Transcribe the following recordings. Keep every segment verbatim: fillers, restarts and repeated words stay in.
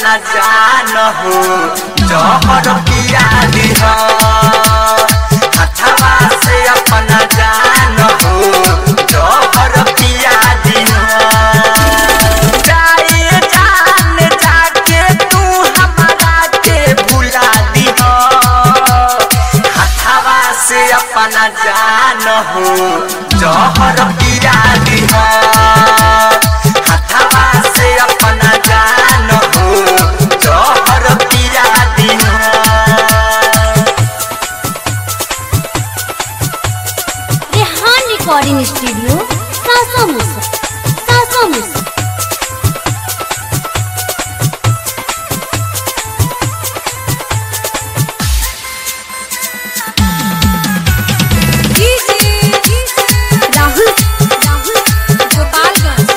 अपना जान हो जहर पिया दिह हथवा से अपना जान हो जहर पिया दिह जाए जान जाके तू हमारा के भुला दिह हथवा से अपना जान हो जहर पिया दिह हथवा से अपना जान हो जहर पिया दिह रेहान रिकॉर्डिंग स्टूडियो सासा मुसा सासा मुसा राहुल राहुल गोपालगंज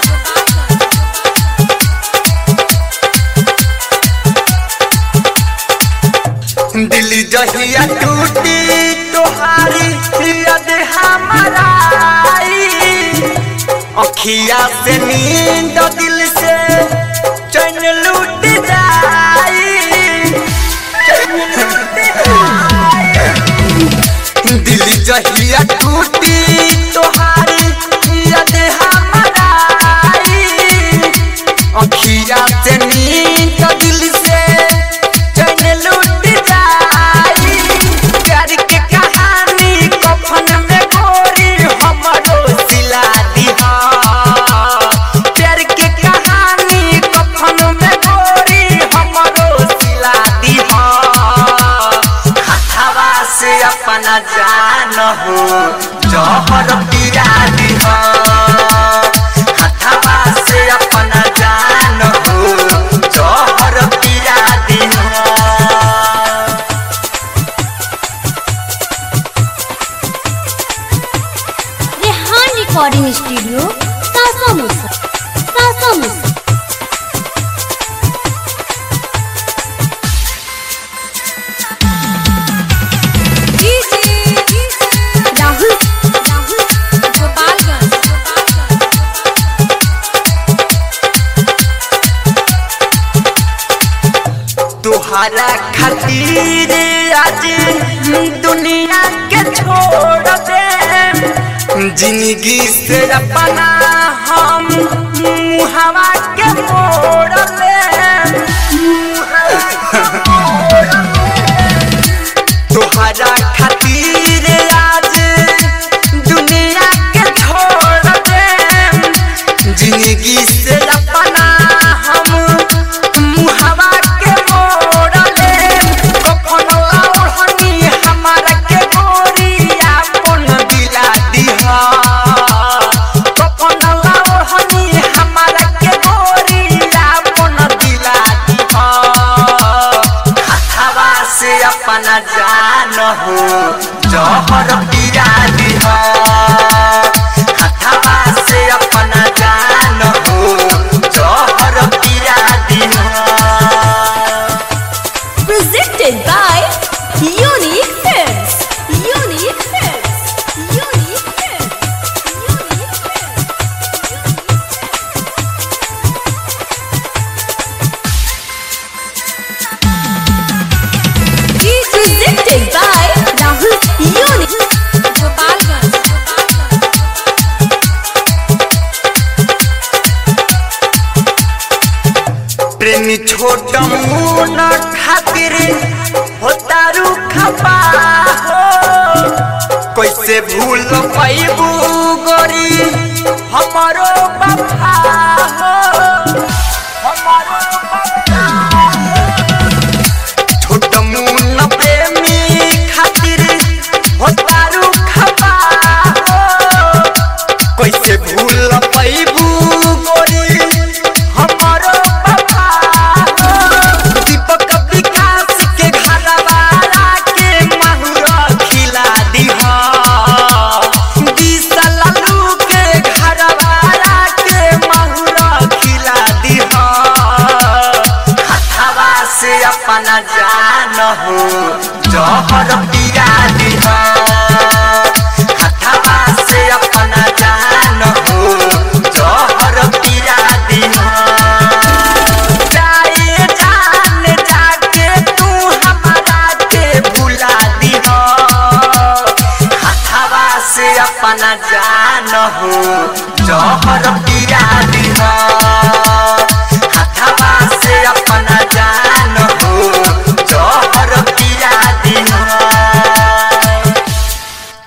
दिल जहिया टूटी तोहारी याद हमारा आई अखिया से नींद दिल से चैन लूट जाई चैन लूट जाई दिल जहिया टूटी तोहारी याद हमारा आई अखिया से नींद दिल से चैन लूट जाई प्यार के कहानी कफन में गोरी हमरो सिला दिहा प्यार के कहानी कफन में गोरी हमरो सिला दिहा हथवा से अपना जान हो जहर पिया दिहा हथवा से अपना जान हो जहर पिया दिहा रेहान रिकॉर्डिंग स्टूडियो सासा मुसा सासा मुसा राहुल राहुल गोपालगंज तुहरा खातिर आज दुनिया के छोड़ दे जिंदगी से अपना हम मुहावा के मोड़ ले तुहरा खातिर आज दुनिया के छोड़ दे जिंदगी से अपना हम मुहावा के मोड़ ले कफन ओढ़नी हमारा के गोरिया अपन दिला दिहा कफन ओढ़नी हमारा के गोरिया अपन दिला दिहा हथवा से अपना जान हो जहर पिया दिहा हथवा से अपना जान हो जहर पिया दिहा presented by Unique Films Unique Films Unique Films Unique Films presented by Rahul Unique Gopalganj प्रेमी छोट मुन खातिर होता रुखपा हो कैसे भूल पैबू गोरी हमारो वफा हो हमारो वफा छोट मुन प्रेमी खातिर होता रुखपा हो कैसे भूल पैबू गोरी हमारो वफा हो दीपक विकास के घरवाला के महुरा खिला दिहा दिशा लालू के घरवाला के महुरा जहर पिया